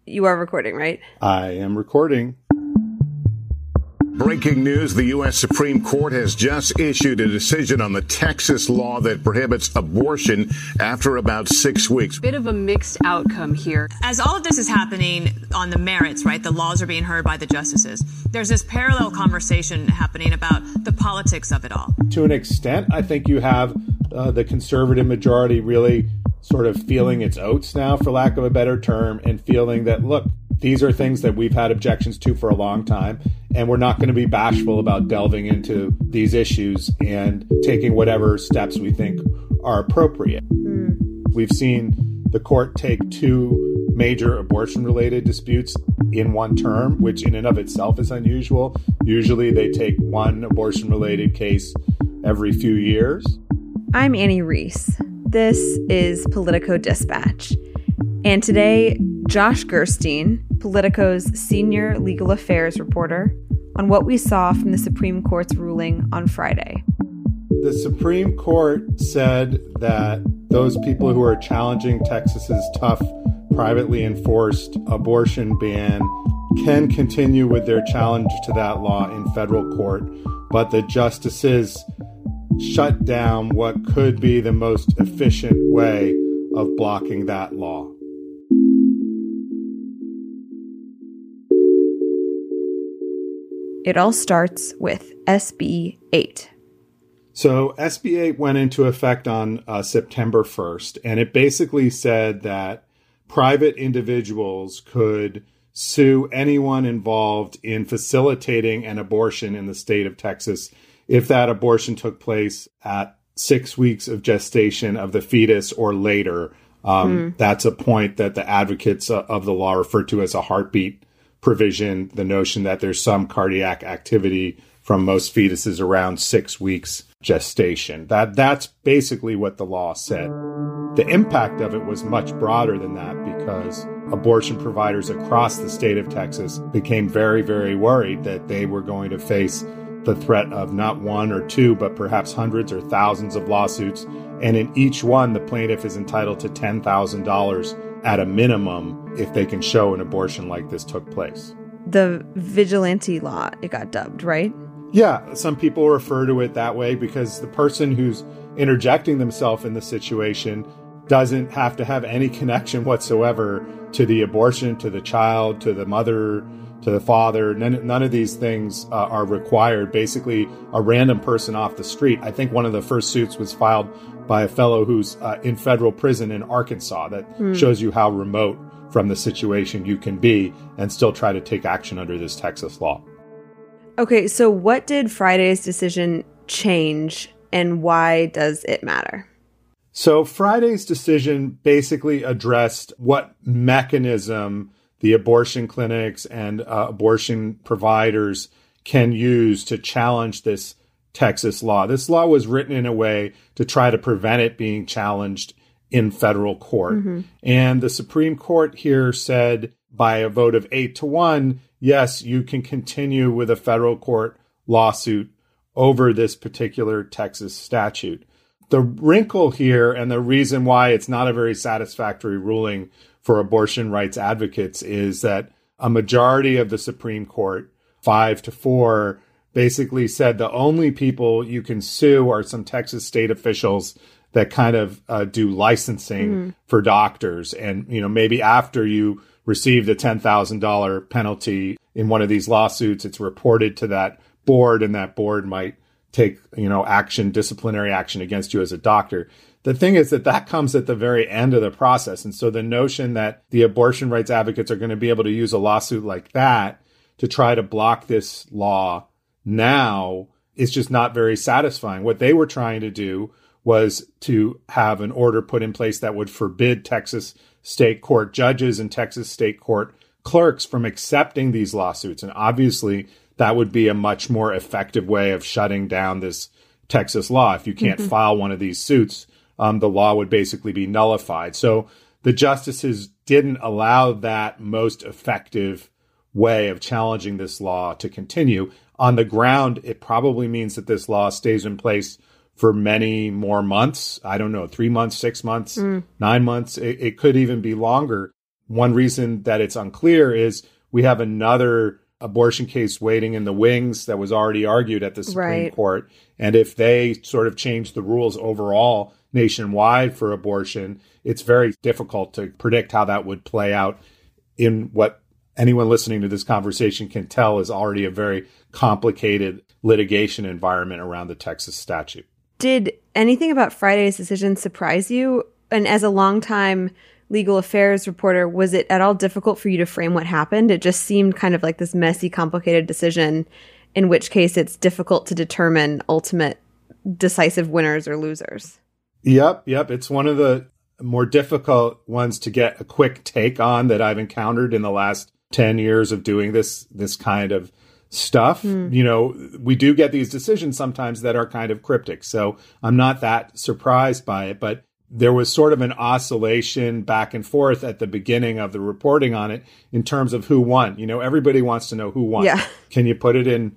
You are recording, right? I am recording. Breaking news, the U.S. Supreme Court has just issued a decision on the Texas law that prohibits abortion after about 6 weeks. Bit of a mixed outcome here. As all of this is happening on the merits, right, the laws are being heard by the justices, there's this parallel conversation happening about the politics of it all. To an extent, I think you have the conservative majority really sort of feeling its oats now, for lack of a better term, and feeling that, look, these are things that we've had objections to for a long time, and we're not going to be bashful about delving into these issues and taking whatever steps we think are appropriate. We've seen the court take 2 major abortion-related disputes in one term, which in and of itself is unusual. Usually they take one abortion-related case every few years. I'm Annie Reese. This is Politico Dispatch. And today, Josh Gerstein, Politico's senior legal affairs reporter, on what we saw from the Supreme Court's ruling on Friday. The Supreme Court said that those people who are challenging Texas's tough, privately enforced abortion ban can continue with their challenge to that law in federal court, but the justices shut down what could be the most efficient way of blocking that law. It all starts with SB 8. So SB 8 went into effect on September 1st, and it basically said that private individuals could sue anyone involved in facilitating an abortion in the state of Texas if that abortion took place at 6 weeks of gestation of the fetus or later. That's a point that the advocates of the law refer to as a heartbeat provision, the notion that there's some cardiac activity from most fetuses around 6 weeks gestation. That's basically what the law said. The impact of it was much broader than that because abortion providers across the state of Texas became very, very worried that they were going to face the threat of not 1 or 2, but perhaps hundreds or thousands of lawsuits. And in each one, the plaintiff is entitled to $10,000 at a minimum if they can show an abortion like this took place. The vigilante law, it got dubbed, right? Yeah, some people refer to it that way because the person who's interjecting themselves in the situation doesn't have to have any connection whatsoever to the abortion, to the child, to the mother, to the father. None of these things are required. Basically, a random person off the street. I think one of the first suits was filed by a fellow who's in federal prison in Arkansas. That shows you how remote from the situation you can be and still try to take action under this Texas law. Okay, so what did Friday's decision change and why does it matter? So Friday's decision basically addressed what mechanism the abortion clinics and abortion providers can use to challenge this Texas law. This law was written in a way to try to prevent it being challenged in federal court. And the Supreme Court here said by a vote of 8-1, yes, you can continue with a federal court lawsuit over this particular Texas statute. The wrinkle here and the reason why it's not a very satisfactory ruling for abortion rights advocates is that a majority of the Supreme Court, 5-4, basically said the only people you can sue are some Texas state officials that kind of do licensing for doctors. And, you know, maybe after you receive the $10,000 penalty in one of these lawsuits, it's reported to that board and that board might take, action, disciplinary action against you as a doctor. The thing is that comes at the very end of the process. And so the notion that the abortion rights advocates are going to be able to use a lawsuit like that to try to block this law now is just not very satisfying. What they were trying to do was to have an order put in place that would forbid Texas state court judges and Texas state court clerks from accepting these lawsuits. And obviously, that would be a much more effective way of shutting down this Texas law. If you can't file one of these suits, the law would basically be nullified. So the justices didn't allow that most effective way of challenging this law to continue. On the ground, it probably means that this law stays in place for many more months. I don't know, 3 months, 6 months, 9 months. It could even be longer. one reason that it's unclear is we have another abortion case waiting in the wings that was already argued at the Supreme Court. And if they sort of change the rules overall nationwide for abortion, it's very difficult to predict how that would play out in what anyone listening to this conversation can tell is already a very complicated litigation environment around the Texas statute. Did anything about Friday's decision surprise you? And as a longtime legal affairs reporter, was it at all difficult for you to frame what happened? It just seemed kind of like this messy, complicated decision, in which case it's difficult to determine ultimate decisive winners or losers. Yep. It's one of the more difficult ones to get a quick take on that I've encountered in the last 10 years of doing this kind of stuff. You know, we do get these decisions sometimes that are kind of cryptic. So I'm not that surprised by it, but there was sort of an oscillation back and forth at the beginning of the reporting on it in terms of who won. You know, everybody wants to know who won. Yeah. Can you put it in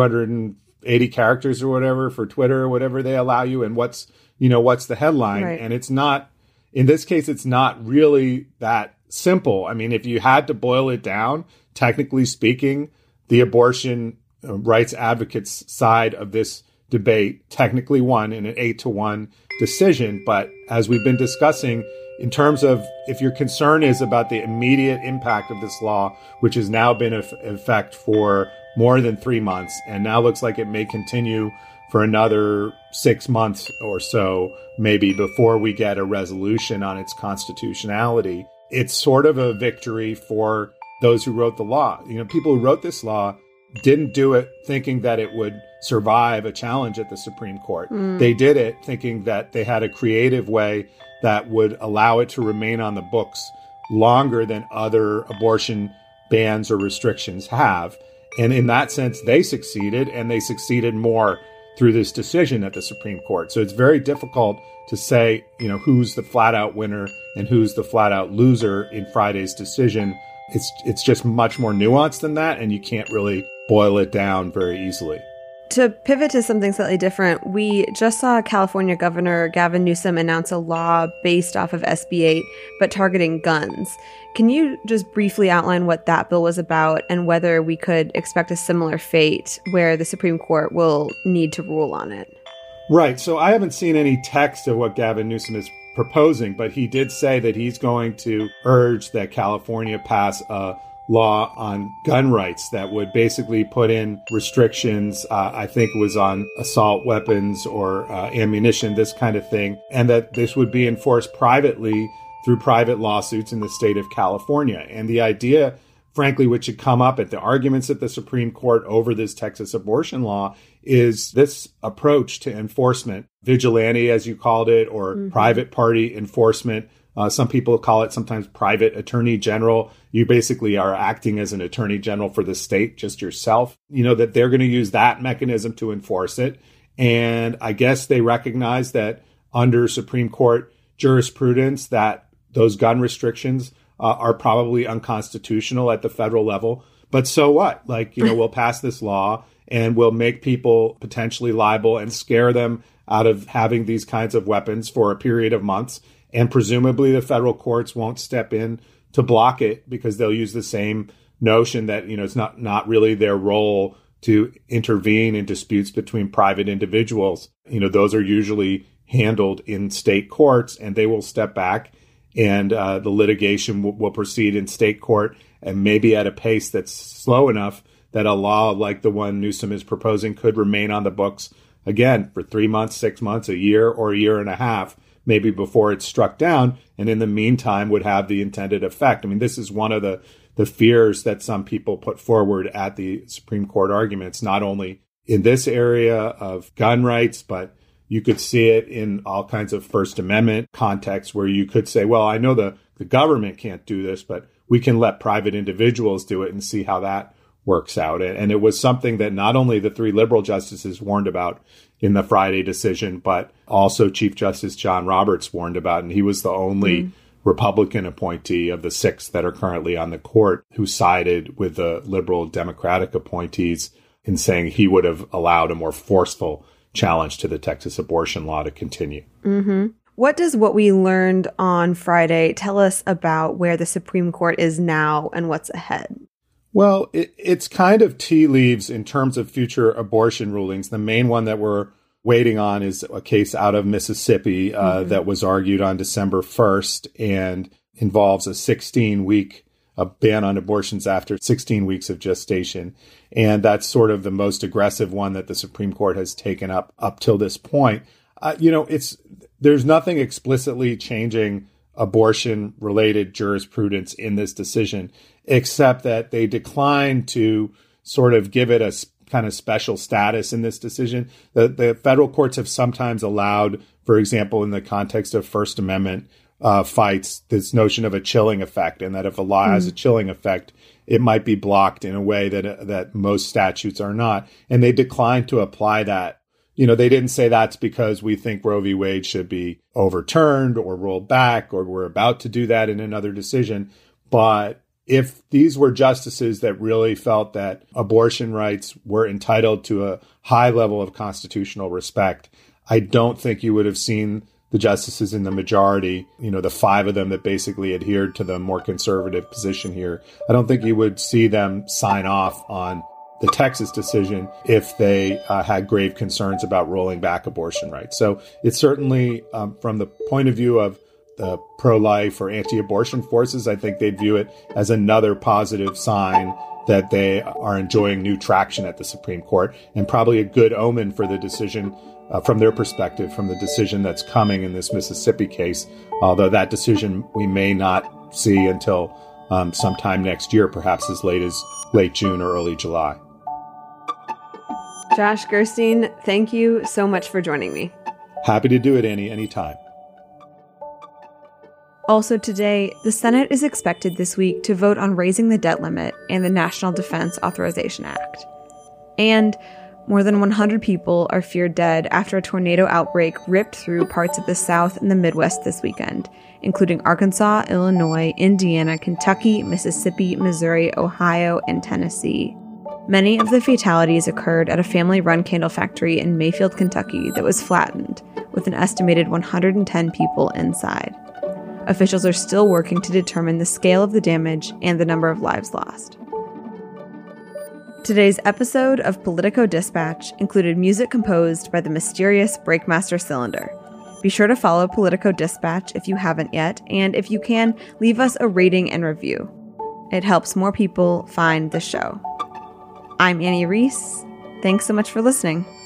280 characters or whatever for Twitter or whatever they allow you? And what's the headline? Right. And it's not, in this case, it's not really that simple. I mean, if you had to boil it down, technically speaking, the abortion rights advocates side of this debate technically won in an 8-1 decision. But as we've been discussing, in terms of if your concern is about the immediate impact of this law, which has now been in effect for more than 3 months, and now looks like it may continue for another 6 months or so, maybe before we get a resolution on its constitutionality, it's sort of a victory for those who wrote the law. You know, people who wrote this law didn't do it thinking that it would survive a challenge at the Supreme Court. They did it thinking that they had a creative way that would allow it to remain on the books longer than other abortion bans or restrictions have. And in that sense, they succeeded, and they succeeded more through this decision at the Supreme Court. So it's very difficult to say, you know, who's the flat out winner and who's the flat out loser in Friday's decision. It's just much more nuanced than that, and you can't really boil it down very easily. To pivot to something slightly different, we just saw California Governor Gavin Newsom announce a law based off of SB 8, but targeting guns. Can you just briefly outline what that bill was about and whether we could expect a similar fate where the Supreme Court will need to rule on it? Right. So I haven't seen any text of what Gavin Newsom is proposing, but he did say that he's going to urge that California pass a law on gun rights that would basically put in restrictions, I think it was on assault weapons or ammunition, this kind of thing, and that this would be enforced privately through private lawsuits in the state of California. And the idea, frankly, which had come up at the arguments at the Supreme Court over this Texas abortion law, is this approach to enforcement, vigilante, as you called it, or private party enforcement. Some people call it sometimes private attorney general. You basically are acting as an attorney general for the state, just yourself. You know, that they're going to use that mechanism to enforce it. And I guess they recognize that under Supreme Court jurisprudence that those gun restrictions are probably unconstitutional at the federal level. But so what? Like, you know, we'll pass this law and we'll make people potentially liable and scare them out of having these kinds of weapons for a period of months. And presumably the federal courts won't step in to block it because they'll use the same notion that, you know, it's not really their role to intervene in disputes between private individuals. You know, those are usually handled in state courts, and they will step back and the litigation will proceed in state court, and maybe at a pace that's slow enough that a law like the one Newsom is proposing could remain on the books, again, for 3 months, 6 months, a year, or a year and a half, maybe before it's struck down, and in the meantime would have the intended effect. I mean, this is one of the fears that some people put forward at the Supreme Court arguments, not only in this area of gun rights, but you could see it in all kinds of First Amendment contexts where you could say, well, I know the government can't do this, but we can let private individuals do it and see how that works out. And it was something that not only the 3 liberal justices warned about in the Friday decision, but also Chief Justice John Roberts warned about. And he was the only Republican appointee of the 6 that are currently on the court who sided with the liberal Democratic appointees in saying he would have allowed a more forceful challenge to the Texas abortion law to continue. What does what we learned on Friday tell us about where the Supreme Court is now and what's ahead? Well, it's kind of tea leaves in terms of future abortion rulings. The main one that we're waiting on is a case out of Mississippi that was argued on December 1st and involves a 16-week ban on abortions after 16 weeks of gestation. And that's sort of the most aggressive one that the Supreme Court has taken up till this point. There's nothing explicitly changing abortion-related jurisprudence in this decision, except that they declined to sort of give it a kind of special status in this decision. The federal courts have sometimes allowed, for example, in the context of First Amendment fights, this notion of a chilling effect, and that if a law has a chilling effect, it might be blocked in a way that most statutes are not. And they declined to apply that. They didn't say that's because we think Roe v. Wade should be overturned or rolled back, or we're about to do that in another decision. But if these were justices that really felt that abortion rights were entitled to a high level of constitutional respect, I don't think you would have seen the justices in the majority, the 5 of them that basically adhered to the more conservative position here. I don't think you would see them sign off on the Texas decision if they had grave concerns about rolling back abortion rights. So it's certainly, from the point of view of the pro-life or anti-abortion forces, I think they'd view it as another positive sign that they are enjoying new traction at the Supreme Court, and probably a good omen for the decision from their perspective, from the decision that's coming in this Mississippi case, although that decision we may not see until sometime next year, perhaps as late as late June or early July. Josh Gerstein, thank you so much for joining me. Happy to do it, Annie, anytime. Also today, the Senate is expected this week to vote on raising the debt limit and the National Defense Authorization Act. And more than 100 people are feared dead after a tornado outbreak ripped through parts of the South and the Midwest this weekend, including Arkansas, Illinois, Indiana, Kentucky, Mississippi, Missouri, Ohio, and Tennessee. Many of the fatalities occurred at a family-run candle factory in Mayfield, Kentucky that was flattened, with an estimated 110 people inside. Officials are still working to determine the scale of the damage and the number of lives lost. Today's episode of Politico Dispatch included music composed by the mysterious Breakmaster Cylinder. Be sure to follow Politico Dispatch if you haven't yet, and if you can, leave us a rating and review. It helps more people find the show. I'm Annie Reese. Thanks so much for listening.